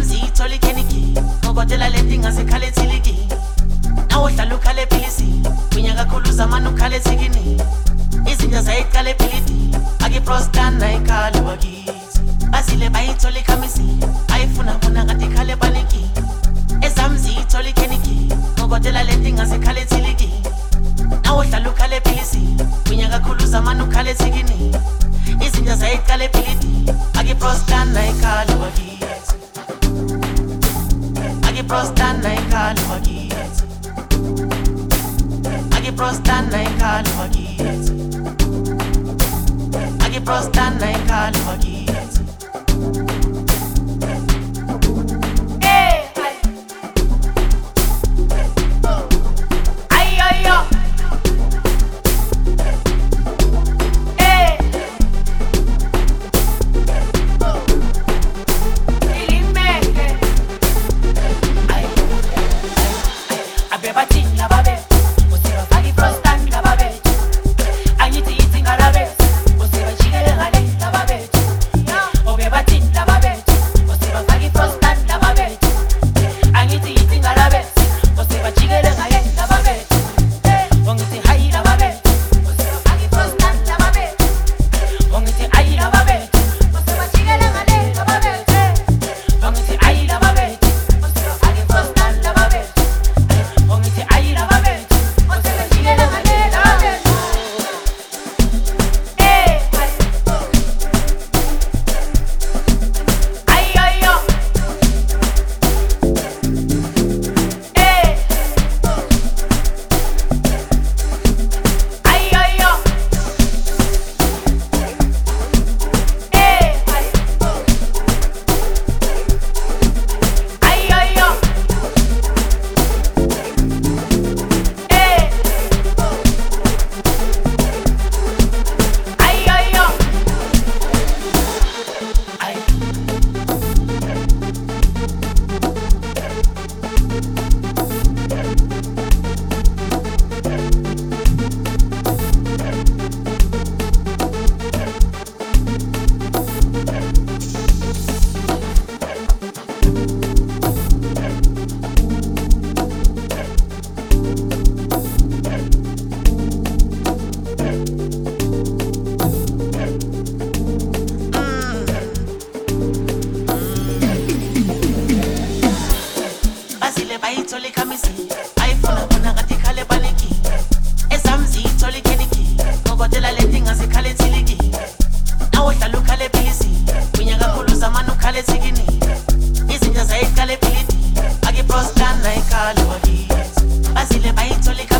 ezamzithola ikheniki ngokodela leti ngasekhale thiliki nawuhlala ukhale philisi kwinya kakhulu zamani ukhale thikini izinja zayiqale philiti akiprostana ikhale wakithi basile bayithola ikhamisi ayifuna bona kade ikhale paniki ezamzithola ikheniki ngokodela leti ngasekhale thiliki nawuhlala ukhale philisi kwinya kakhulu zamani ukhale thikini izinja zayiqale philiti akiprostana ikhale wakithi Prostana ikhale wakithi Akiprostana ikhale wakithi Akiprostana ikhale wakithi bayithola ikhamisi ayifuna bona kade ikhale paniki ezamzithola ikheniki ngokodela leti ngasekhale thiliki nawuhlala ukhale philisi kwinya kakhulu zamani ukhale thikini izinja zayiqale philiti akiprostana ikhale wakithi basile bayithola